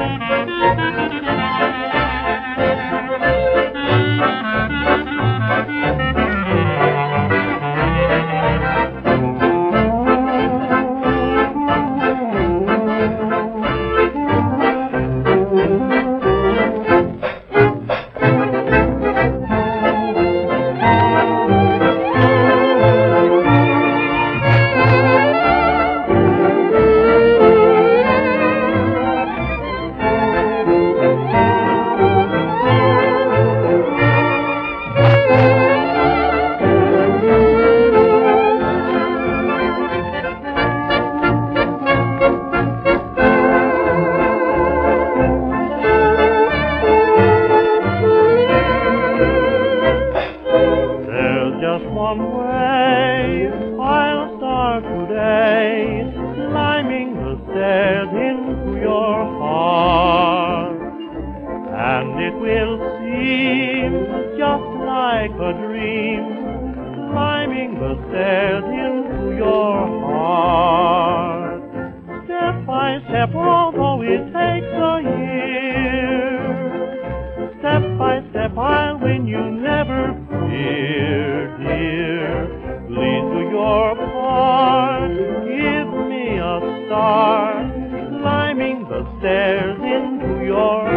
Just one way I'll start today, climbing the stairs into your heart. And it will seem just like a dream, climbing the stairs into your heart. Step by step, although it takes a year, step by step I'll win, you never fear, dear. Lead to your part, give me a start, climbing the stairs into your